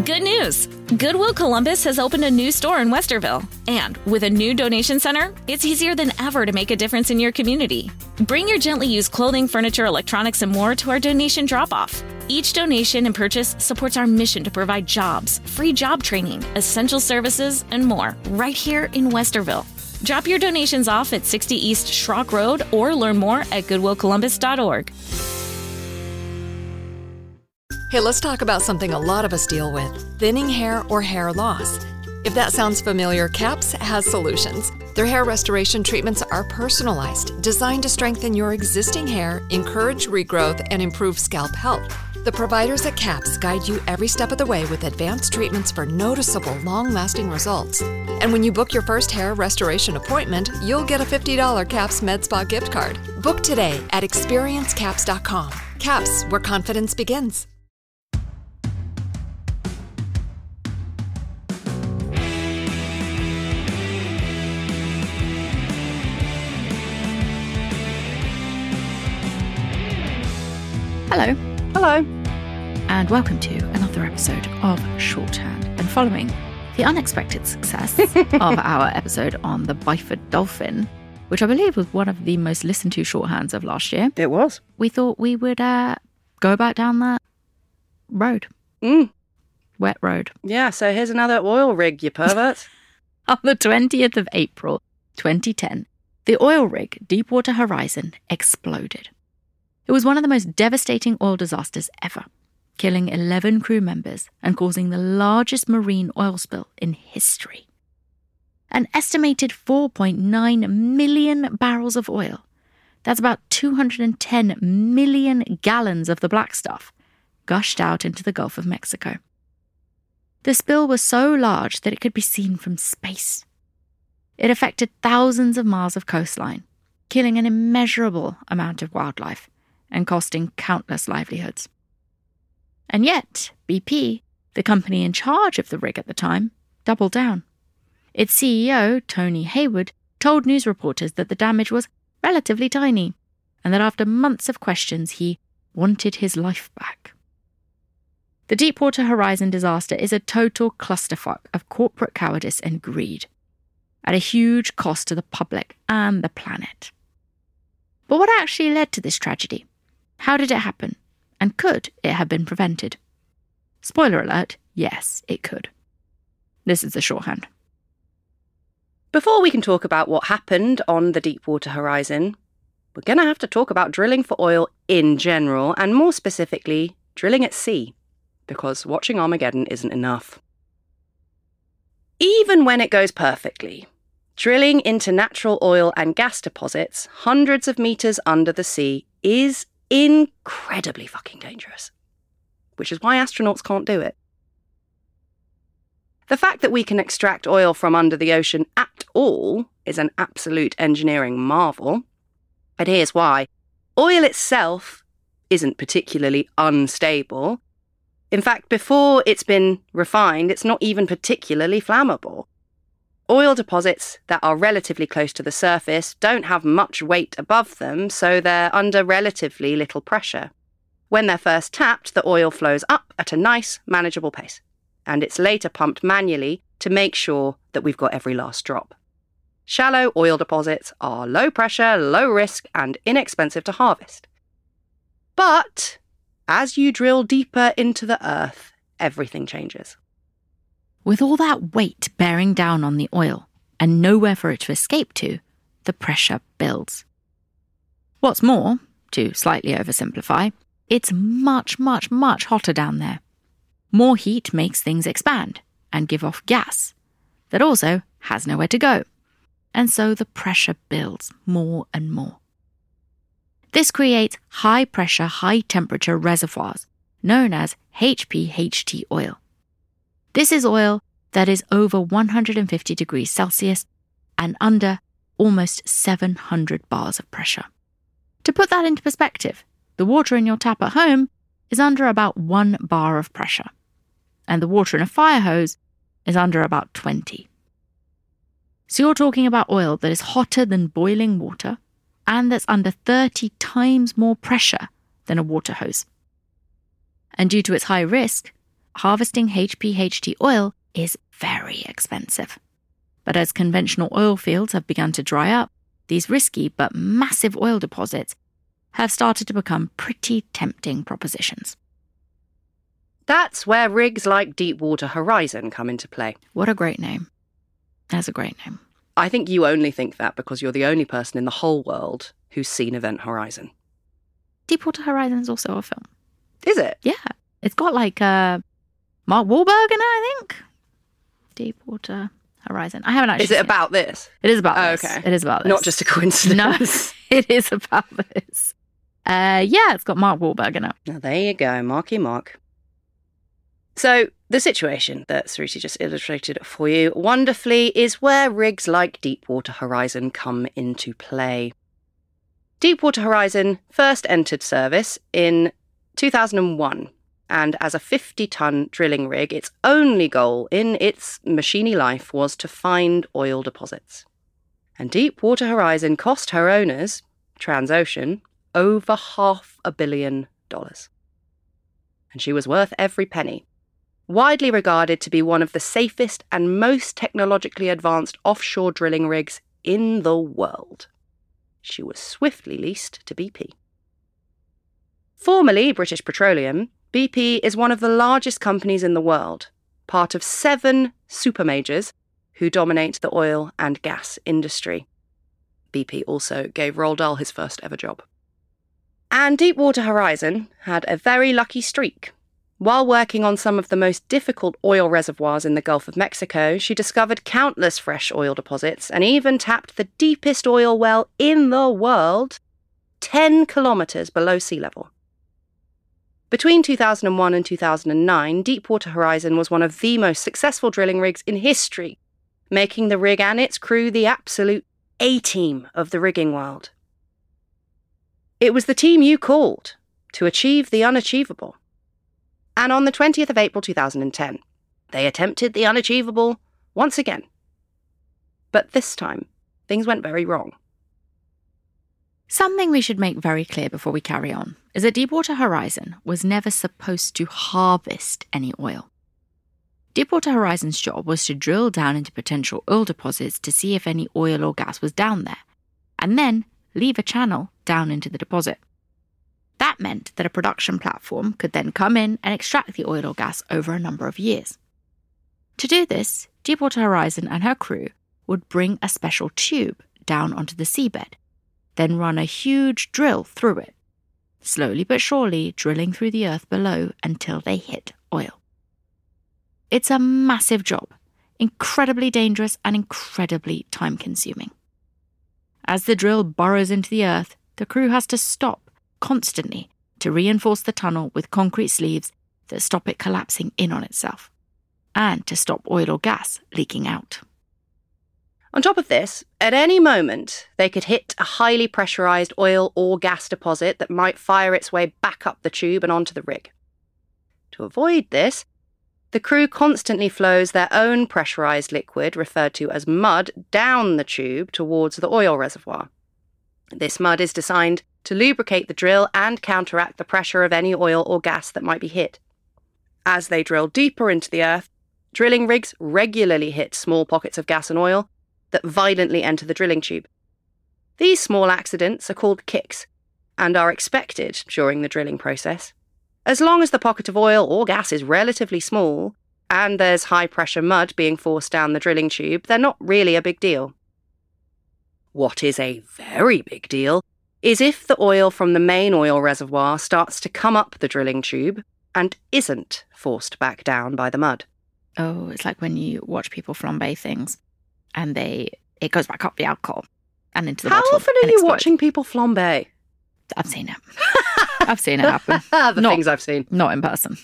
Good news! Goodwill Columbus has opened a new store in Westerville. And with a new donation center, it's easier than ever to make a difference in your community. Bring your gently used clothing, furniture, electronics, and more to our donation drop-off. Each donation and purchase supports our mission to provide jobs, free job training, essential services, and more right here in Westerville. Drop your donations off at 60 East Schrock Road or learn more at goodwillcolumbus.org. Hey, let's talk about something a lot of us deal with, thinning hair or hair loss. If that sounds familiar, CAPS has solutions. Their hair restoration treatments are personalized, designed to strengthen your existing hair, encourage regrowth, and improve scalp health. The providers at CAPS guide you every step of the way with advanced treatments for noticeable, long-lasting results. And when you book your first hair restoration appointment, you'll get a $50 CAPS MedSpa gift card. Book today at experiencecaps.com. CAPS, where confidence begins. Hello. Hello. And welcome to another episode of Shorthand. And following the unexpected success of our episode on the Byford Dolphin, which I believe was one of the most listened to shorthands of last year. It was. We thought we would go back down that road. Wet road. Yeah, so here's another oil rig, you pervert. On the 20th of April, 2010, the oil rig Deepwater Horizon exploded. It was one of the most devastating oil disasters ever, killing 11 crew members and causing the largest marine oil spill in history. An estimated 4.9 million barrels of oil, that's about 210 million gallons of the black stuff, gushed out into the Gulf of Mexico. The spill was so large that it could be seen from space. It affected thousands of miles of coastline, killing an immeasurable amount of wildlife and costing countless livelihoods. And yet, BP, the company in charge of the rig at the time, doubled down. Its CEO, Tony Hayward, told news reporters that the damage was relatively tiny, and that after months of questions, he wanted his life back. The Deepwater Horizon disaster is a total clusterfuck of corporate cowardice and greed, at a huge cost to the public and the planet. But what actually led to this tragedy? How did it happen? And could it have been prevented? Spoiler alert, yes, it could. This is the shorthand. Before we can talk about what happened on the Deepwater Horizon, we're going to have to talk about drilling for oil in general, and more specifically, drilling at sea, because watching Armageddon isn't enough. Even when it goes perfectly, drilling into natural oil and gas deposits hundreds of meters under the sea is incredibly fucking dangerous, which is why astronauts can't do it. The fact that we can extract oil from under the ocean at all is an absolute engineering marvel. And here's why. Oil itself isn't particularly unstable. In fact, before it's been refined, it's not even particularly flammable. Oil deposits that are relatively close to the surface don't have much weight above them, so they're under relatively little pressure. When they're first tapped, the oil flows up at a nice, manageable pace, and it's later pumped manually to make sure that we've got every last drop. Shallow oil deposits are low pressure, low risk, and inexpensive to harvest. But as you drill deeper into the earth, everything changes. With all that weight bearing down on the oil and nowhere for it to escape to, the pressure builds. What's more, to slightly oversimplify, it's much, much, much hotter down there. More heat makes things expand and give off gas that also has nowhere to go. And so the pressure builds more and more. This creates high-pressure, high-temperature reservoirs known as HPHT oil. This is oil that is over 150 degrees Celsius and under almost 700 bars of pressure. To put that into perspective, the water in your tap at home is under about 1 bar of pressure, and the water in a fire hose is under about 20. So you're talking about oil that is hotter than boiling water and that's under 30 times more pressure than a water hose. And due to its high risk, harvesting HPHT oil is very expensive. But as conventional oil fields have begun to dry up, these risky but massive oil deposits have started to become pretty tempting propositions. That's where rigs like Deepwater Horizon come into play. What a great name. That's a great name. I think you only think that because you're the only person in the whole world who's seen Event Horizon. Deepwater Horizon is also a film. Is it? Yeah. It's got like Mark Wahlberg in it, I think. Deepwater Horizon. I haven't actually Is it about this? It is about this. Okay. It is about this. Not just a coincidence. No, it is about this. Yeah, it's got Mark Wahlberg in it. Now, there you go, Marky Mark. So, the situation that Suruthi just illustrated for you wonderfully is where rigs like Deepwater Horizon come into play. Deepwater Horizon first entered service in 2001, and as a 50-ton drilling rig, its only goal in its machiny life was to find oil deposits. And Deepwater Horizon cost her owners, Transocean, over $500 million. And she was worth every penny. Widely regarded to be one of the safest and most technologically advanced offshore drilling rigs in the world. She was swiftly leased to BP. Formerly British Petroleum, BP is one of the largest companies in the world, part of 7 supermajors who dominate the oil and gas industry. BP also gave Roald Dahl his first ever job. And Deepwater Horizon had a very lucky streak. While working on some of the most difficult oil reservoirs in the Gulf of Mexico, she discovered countless fresh oil deposits and even tapped the deepest oil well in the world, 10 kilometers below sea level. Between 2001 and 2009, Deepwater Horizon was one of the most successful drilling rigs in history, making the rig and its crew the absolute A-team of the rigging world. It was the team you called to achieve the unachievable. And on the 20th of April 2010, they attempted the unachievable once again. But this time, things went very wrong. Something we should make very clear before we carry on is that Deepwater Horizon was never supposed to harvest any oil. Deepwater Horizon's job was to drill down into potential oil deposits to see if any oil or gas was down there, and then leave a channel down into the deposit. That meant that a production platform could then come in and extract the oil or gas over a number of years. To do this, Deepwater Horizon and her crew would bring a special tube down onto the seabed, then run a huge drill through it, slowly but surely drilling through the earth below until they hit oil. It's a massive job, incredibly dangerous and incredibly time-consuming. As the drill burrows into the earth, the crew has to stop constantly to reinforce the tunnel with concrete sleeves that stop it collapsing in on itself, and to stop oil or gas leaking out. On top of this, at any moment, they could hit a highly pressurised oil or gas deposit that might fire its way back up the tube and onto the rig. To avoid this, the crew constantly flows their own pressurised liquid, referred to as mud, down the tube towards the oil reservoir. This mud is designed to lubricate the drill and counteract the pressure of any oil or gas that might be hit. As they drill deeper into the earth, drilling rigs regularly hit small pockets of gas and oil that violently enter the drilling tube. These small accidents are called kicks and are expected during the drilling process. As long as the pocket of oil or gas is relatively small and there's high-pressure mud being forced down the drilling tube, they're not really a big deal. What is a very big deal is if the oil from the main oil reservoir starts to come up the drilling tube and isn't forced back down by the mud. Oh, it's like when you watch people flambe things and it goes back up the alcohol and into the bottle. How often are you watching people flambe? I've seen it. I've seen it happen. Things I've seen. Not in person.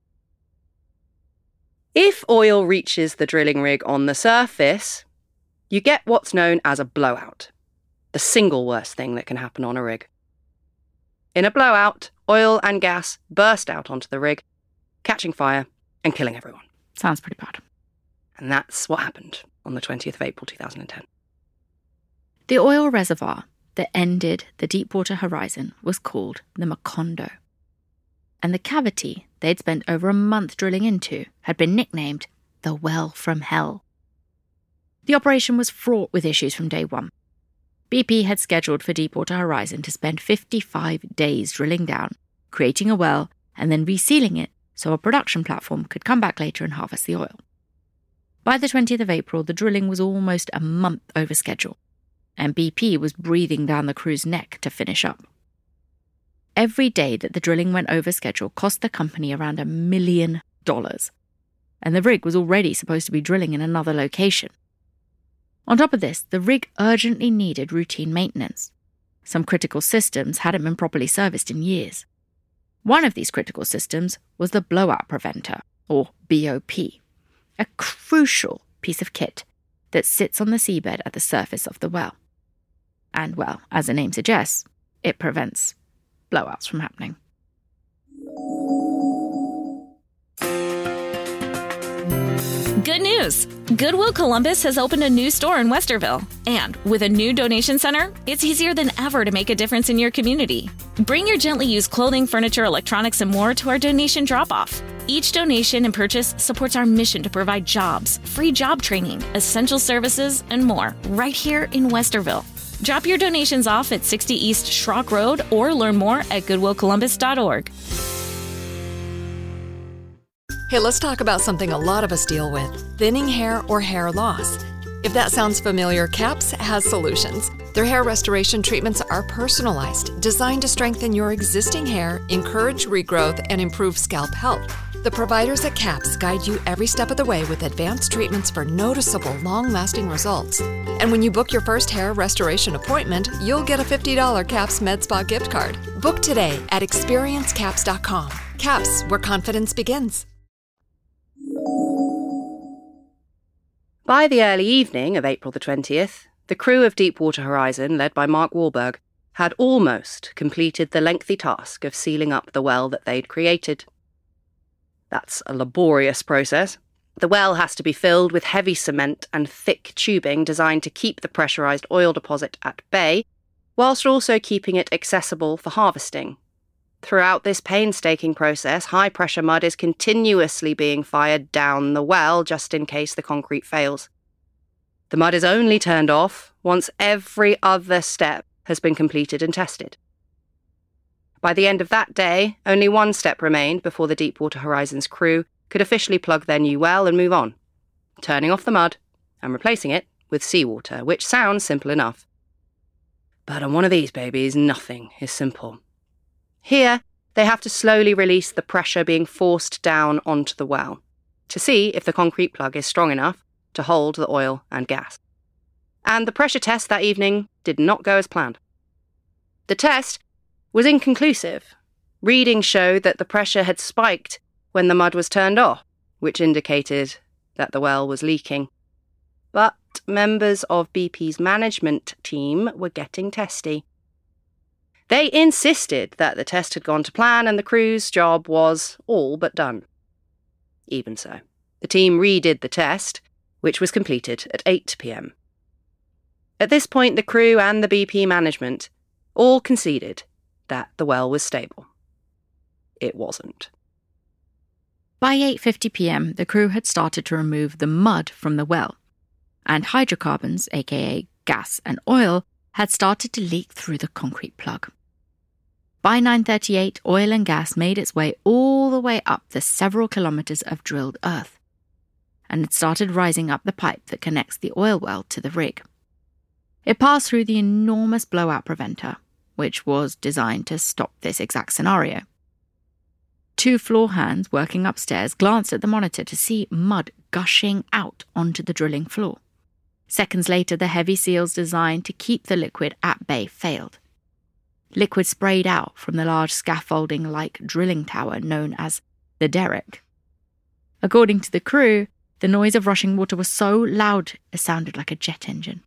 If oil reaches the drilling rig on the surface, you get what's known as a blowout. The single worst thing that can happen on a rig. In a blowout, oil and gas burst out onto the rig, catching fire and killing everyone. Sounds pretty bad. And that's what happened on the 20th of April 2010. The oil reservoir that ended the Deepwater Horizon was called the Macondo. And the cavity they'd spent over a month drilling into had been nicknamed the Well from Hell. The operation was fraught with issues from day one. BP had scheduled for Deepwater Horizon to spend 55 days drilling down, creating a well, and then resealing it so a production platform could come back later and harvest the oil. By the 20th of April, the drilling was almost a month over schedule, and BP was breathing down the crew's neck to finish up. Every day that the drilling went over schedule cost the company around $1 million, and the rig was already supposed to be drilling in another location. On top of this, the rig urgently needed routine maintenance. Some critical systems hadn't been properly serviced in years. One of these critical systems was the blowout preventer, or BOP, a crucial piece of kit that sits on the seabed at the surface of the well. And, well, as the name suggests, it prevents blowouts from happening. Good news! Goodwill Columbus has opened a new store in Westerville. And with a new donation center, it's easier than ever to make a difference in your community. Bring your gently used clothing, furniture, electronics, and more to our donation drop-off. Each donation and purchase supports our mission to provide jobs, free job training, essential services, and more right here in Westerville. Drop your donations off at 60 East Schrock Road or learn more at goodwillcolumbus.org. Hey, let's talk about something a lot of us deal with: thinning hair or hair loss. If that sounds familiar, CAPS has solutions. Their hair restoration treatments are personalized, designed to strengthen your existing hair, encourage regrowth, and improve scalp health. The providers at CAPS guide you every step of the way with advanced treatments for noticeable, long-lasting results. And when you book your first hair restoration appointment, you'll get a $50 CAPS MedSpa gift card. Book today at experiencecaps.com. CAPS, where confidence begins. By the early evening of April the 20th, the crew of Deepwater Horizon, led by Mark Wahlberg, had almost completed the lengthy task of sealing up the well that they'd created. That's a laborious process. The well has to be filled with heavy cement and thick tubing designed to keep the pressurised oil deposit at bay, whilst also keeping it accessible for harvesting. Throughout this painstaking process, high-pressure mud is continuously being fired down the well just in case the concrete fails. The mud is only turned off once every other step has been completed and tested. By the end of that day, only one step remained before the Deepwater Horizon's crew could officially plug their new well and move on, turning off the mud and replacing it with seawater, which sounds simple enough. But on one of these babies, nothing is simple. Here, they have to slowly release the pressure being forced down onto the well to see if the concrete plug is strong enough to hold the oil and gas. And the pressure test that evening did not go as planned. The test was inconclusive. Readings showed that the pressure had spiked when the mud was turned off, which indicated that the well was leaking. But members of BP's management team were getting testy. They insisted that the test had gone to plan and the crew's job was all but done. Even so, the team redid the test, which was completed at 8 p.m. At this point, the crew and the BP management all conceded that the well was stable. It wasn't. By 8:50 p.m, the crew had started to remove the mud from the well, and hydrocarbons, aka gas and oil, had started to leak through the concrete plug. By 9:38, oil and gas made its way all the way up the several kilometres of drilled earth, and it started rising up the pipe that connects the oil well to the rig. It passed through the enormous blowout preventer, which was designed to stop this exact scenario. 2 floor hands working upstairs glanced at the monitor to see mud gushing out onto the drilling floor. Seconds later, the heavy seals designed to keep the liquid at bay failed. Liquid sprayed out from the large scaffolding-like drilling tower known as the derrick. According to the crew, the noise of rushing water was so loud it sounded like a jet engine.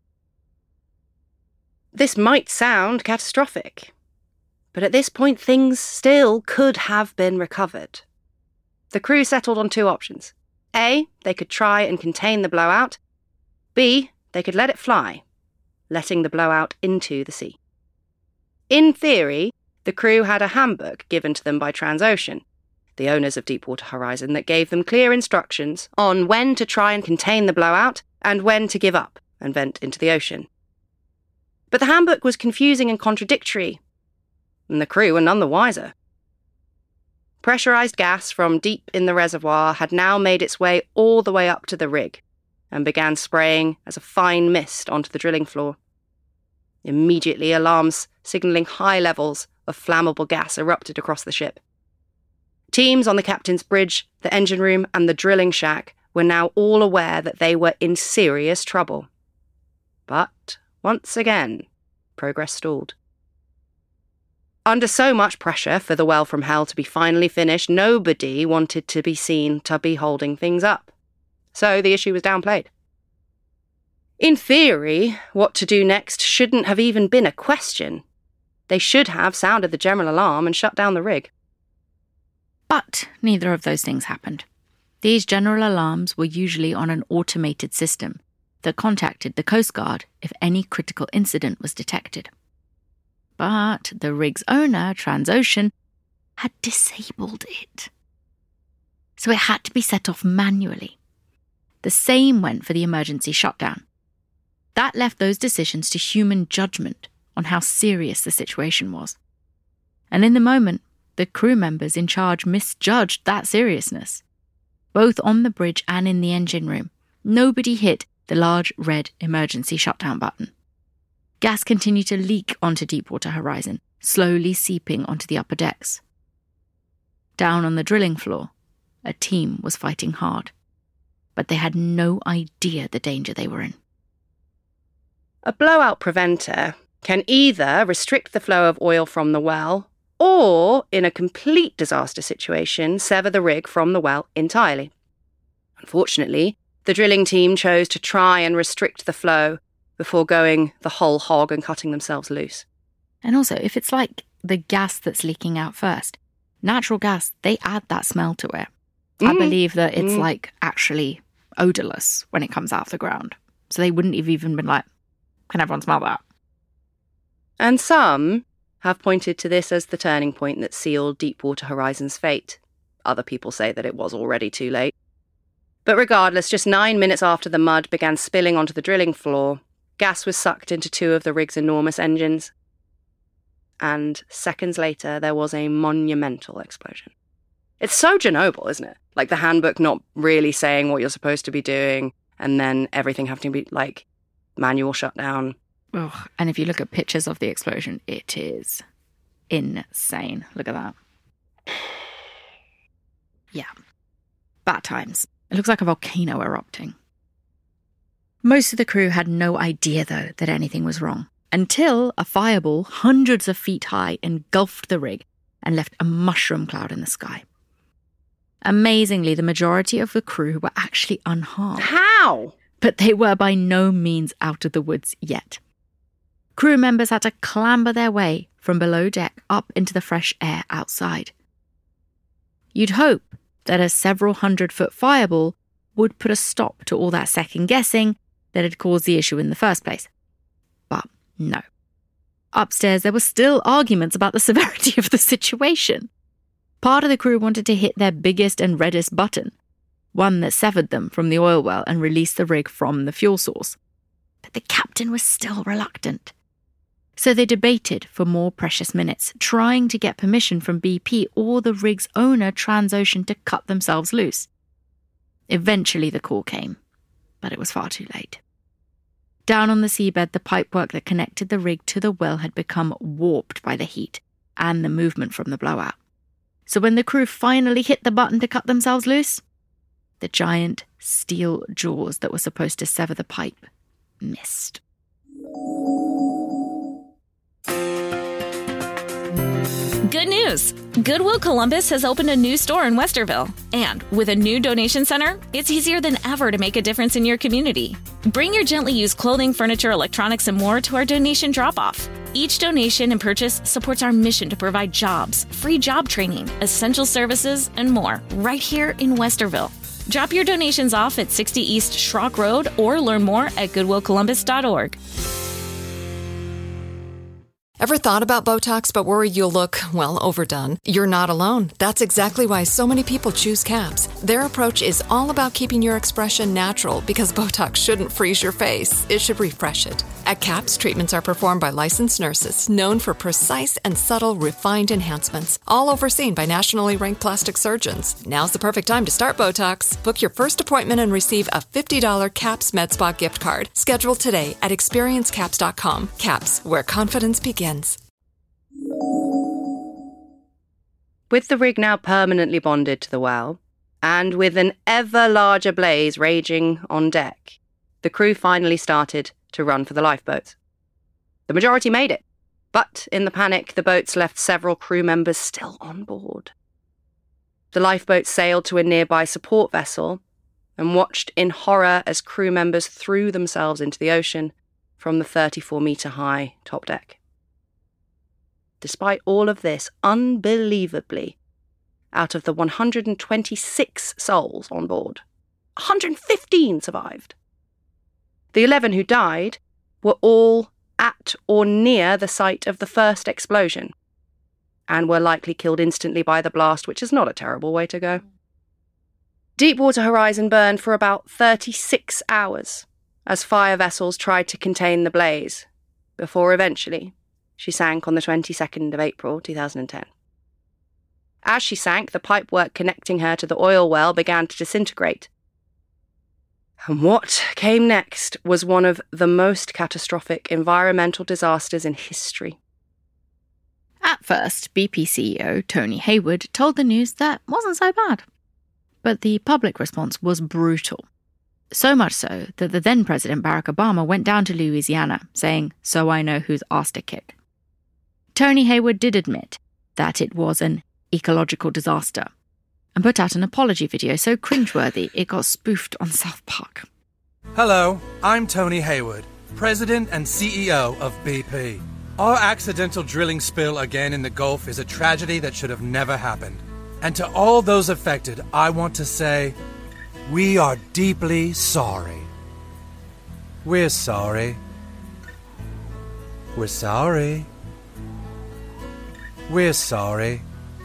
This might sound catastrophic, but at this point things still could have been recovered. The crew settled on 2 options. A, they could try and contain the blowout. B, they could let it fly, letting the blowout into the sea. In theory, the crew had a handbook given to them by Transocean. the owners of Deepwater Horizon, that gave them clear instructions on when to try and contain the blowout and when to give up and vent into the ocean. But the handbook was confusing and contradictory, and the crew were none the wiser. Pressurized gas from deep in the reservoir had now made its way all the way up to the rig and began spraying as a fine mist onto the drilling floor. Immediately, alarms signalling high levels of flammable gas erupted across the ship. Teams on the captain's bridge, the engine room, and the drilling shack were now all aware that they were in serious trouble. But, once again, progress stalled. Under so much pressure for the well from hell to be finally finished, nobody wanted to be seen to be holding things up. So the issue was downplayed. In theory, what to do next shouldn't have even been a question. They should have sounded the general alarm and shut down the rig. But neither of those things happened. These general alarms were usually on an automated system that contacted the Coast Guard if any critical incident was detected. But the rig's owner, Transocean, had disabled it. So it had to be set off manually. The same went for the emergency shutdown. That left those decisions to human judgment on how serious the situation was. And in the moment, the crew members in charge misjudged that seriousness. Both on the bridge and in the engine room, nobody hit the large red emergency shutdown button. Gas continued to leak onto Deepwater Horizon, slowly seeping onto the upper decks. Down on the drilling floor, a team was fighting hard, but they had no idea the danger they were in. A blowout preventer can either restrict the flow of oil from the well, or, in a complete disaster situation, sever the rig from the well entirely. Unfortunately, the drilling team chose to try and restrict the flow before going the whole hog and cutting themselves loose. And also, if it's like the gas that's leaking out first, natural gas, they add that smell to it. I believe that it's like actually odorless when it comes out of the ground. So they wouldn't have even been like, can everyone smell that? And some have pointed to this as the turning point that sealed Deepwater Horizon's fate. Other people say that it was already too late. But regardless, just 9 minutes after the mud began spilling onto the drilling floor, gas was sucked into two of the rig's enormous engines. And seconds later, there was a monumental explosion. It's so Chernobyl, isn't it? Like the handbook not really saying what you're supposed to be doing, and then everything having to be, like, manual shutdown. Ugh. And if you look at pictures of the explosion, it is insane. Look at that. Yeah. Bad times. It looks like a volcano erupting. Most of the crew had no idea, though, that anything was wrong, until a fireball hundreds of feet high engulfed the rig and left a mushroom cloud in the sky. Amazingly, the majority of the crew were actually unharmed. How? But they were by no means out of the woods yet. Crew members had to clamber their way from below deck up into the fresh air outside. You'd hope that a several 100-foot fireball would put a stop to all that second-guessing that had caused the issue in the first place. But no. Upstairs, there were still arguments about the severity of the situation. Part of the crew wanted to hit their biggest and reddest button, one that severed them from the oil well and released the rig from the fuel source. But the captain was still reluctant. So they debated for more precious minutes, trying to get permission from BP or the rig's owner, Transocean, to cut themselves loose. Eventually the call came, but it was far too late. Down on the seabed, the pipework that connected the rig to the well had become warped by the heat and the movement from the blowout. So when the crew finally hit the button to cut themselves loose, the giant steel jaws that were supposed to sever the pipe missed. Good news! Goodwill Columbus has opened a new store in Westerville. And with a new donation center, it's easier than ever to make a difference in your community. Bring your gently used clothing, furniture, electronics, and more to our donation drop-off. Each donation and purchase supports our mission to provide jobs, free job training, essential services, and more right here in Westerville. Drop your donations off at 60 East Schrock Road or learn more at goodwillcolumbus.org. Ever thought about Botox but worried you'll look, well, overdone? You're not alone. That's exactly why so many people choose CAPS. Their approach is all about keeping your expression natural because Botox shouldn't freeze your face. It should refresh it. At CAPS, treatments are performed by licensed nurses known for precise and subtle refined enhancements, all overseen by nationally ranked plastic surgeons. Now's the perfect time to start Botox. Book your first appointment and receive a $50 CAPS MedSpa gift card. Schedule today at experiencecaps.com. CAPS, where confidence begins. With the rig now permanently bonded to the well, and with an ever larger blaze raging on deck, the crew finally started to run for the lifeboats. The majority made it, but in the panic, the boats left several crew members still on board. The lifeboats sailed to a nearby support vessel and watched in horror as crew members threw themselves into the ocean from the 34-metre-high top deck. Despite all of this, unbelievably, out of the 126 souls on board, 115 survived. The 11 who died were all at or near the site of the first explosion and were likely killed instantly by the blast, which is not a terrible way to go. Deepwater Horizon burned for about 36 hours as fire vessels tried to contain the blaze, before eventually she sank on the 22nd of April 2010. As she sank, the pipework connecting her to the oil well began to disintegrate. And what came next was one of the most catastrophic environmental disasters in history. At first, BP CEO Tony Hayward told the news that wasn't so bad. But the public response was brutal. So much so that the then President Barack Obama went down to Louisiana, saying, "So I know whose ass to kick." Tony Hayward did admit that it was an ecological disaster and put out an apology video so cringeworthy it got spoofed on South Park. Hello, I'm Tony Hayward, President and CEO of BP. Our accidental drilling spill again in the Gulf is a tragedy that should have never happened. And to all those affected, I want to say, we are deeply sorry. We're sorry. We're sorry. We're sorry.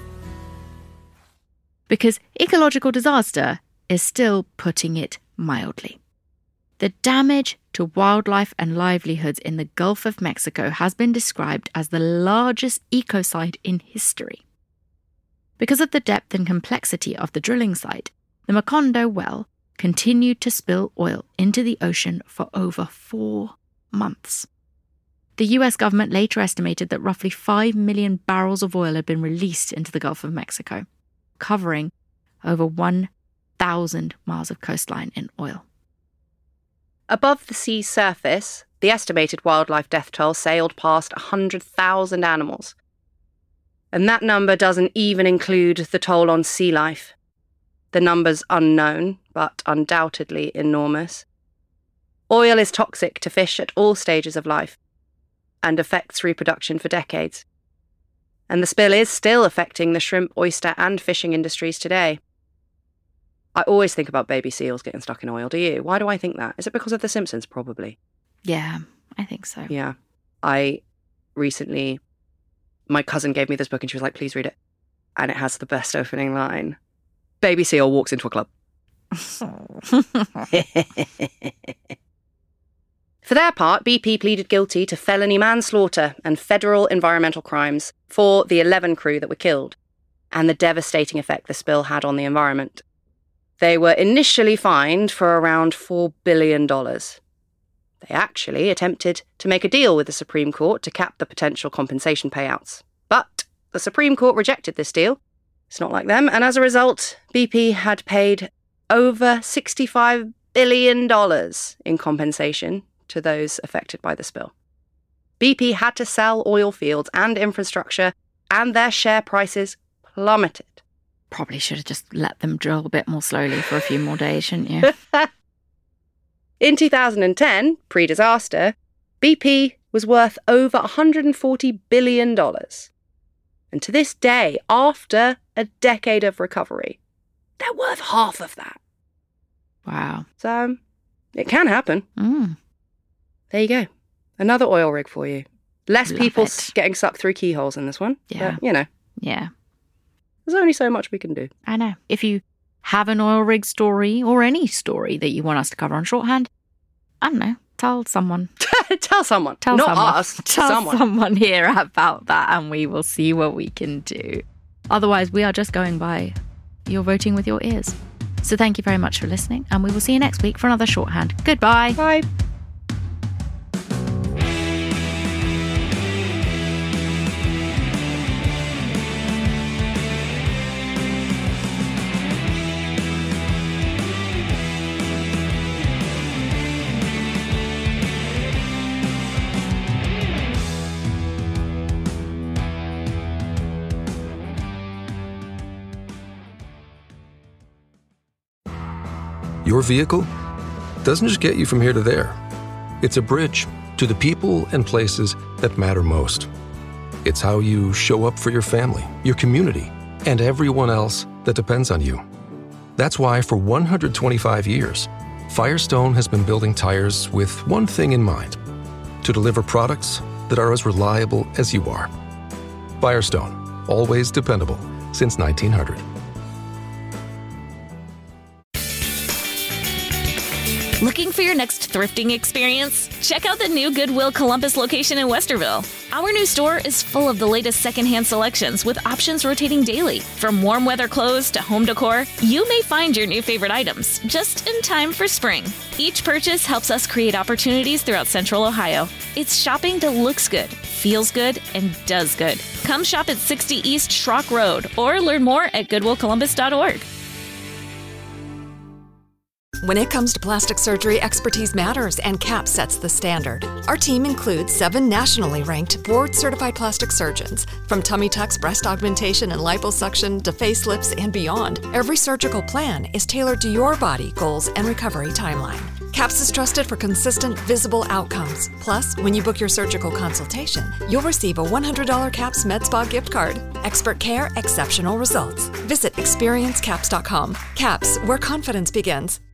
Because ecological disaster is still putting it mildly. The damage to wildlife and livelihoods in the Gulf of Mexico has been described as the largest ecocide in history. Because of the depth and complexity of the drilling site, the Macondo well continued to spill oil into the ocean for over 4 months. The US government later estimated that roughly 5 million barrels of oil had been released into the Gulf of Mexico, covering over 1,000 miles of coastline in oil. Above the sea's surface, the estimated wildlife death toll sailed past 100,000 animals. And that number doesn't even include the toll on sea life. The number's unknown, but undoubtedly enormous. Oil is toxic to fish at all stages of life and affects reproduction for decades. And the spill is still affecting the shrimp, oyster, and fishing industries today. I always think about baby seals getting stuck in oil, do you? Why do I think that? Is it because of The Simpsons? Probably. Yeah, I think so. Yeah. My cousin gave me this book and she was like, please read it. And it has the best opening line. Baby seal walks into a club. For their part, BP pleaded guilty to felony manslaughter and federal environmental crimes for the 11 crew that were killed and the devastating effect the spill had on the environment. They were initially fined for around $4 billion. They actually attempted to make a deal with the Supreme Court to cap the potential compensation payouts. But the Supreme Court rejected this deal. It's not like them. And as a result, BP had paid over $65 billion in compensation to those affected by the spill. BP had to sell oil fields and infrastructure, and their share prices plummeted. Probably should have just let them drill a bit more slowly for a few more days, shouldn't you? In 2010, pre-disaster, BP was worth over $140 billion. And to this day, after a decade of recovery, they're worth half of that. Wow. So, it can happen. There you go. Another oil rig for you. Less Love people it. getting sucked through keyholes in this one. Yeah. But, you know, Yeah, there's only so much we can do. I know. If you have an oil rig story or any story that you want us to cover on Shorthand, I don't know, tell someone. Tell someone. Tell Not someone. us. Tell someone. someone here about that, and we will see what we can do. Otherwise, we are just going by your voting with your ears. So thank you very much for listening, and we will see you next week for another Shorthand. Goodbye. Bye. Your vehicle doesn't just get you from here to there. It's a bridge to the people and places that matter most. It's how you show up for your family, your community, and everyone else that depends on you. That's why for 125 years, Firestone has been building tires with one thing in mind: to deliver products that are as reliable as you are. Firestone, always dependable since 1900. Looking for your next thrifting experience? Check out the new Goodwill Columbus location in Westerville. Our new store is full of the latest secondhand selections with options rotating daily. From warm weather clothes to home decor, you may find your new favorite items just in time for spring. Each purchase helps us create opportunities throughout Central Ohio. It's shopping that looks good, feels good, and does good. Come shop at 60 East Schrock Road or learn more at goodwillcolumbus.org. When it comes to plastic surgery, expertise matters, and CAPS sets the standard. Our team includes 7 nationally ranked, board-certified plastic surgeons. From tummy tucks, breast augmentation, and liposuction to facelifts and beyond, every surgical plan is tailored to your body, goals, and recovery timeline. CAPS is trusted for consistent, visible outcomes. Plus, when you book your surgical consultation, you'll receive a $100 CAPS MedSpa gift card. Expert care, exceptional results. Visit experiencecaps.com. CAPS, where confidence begins.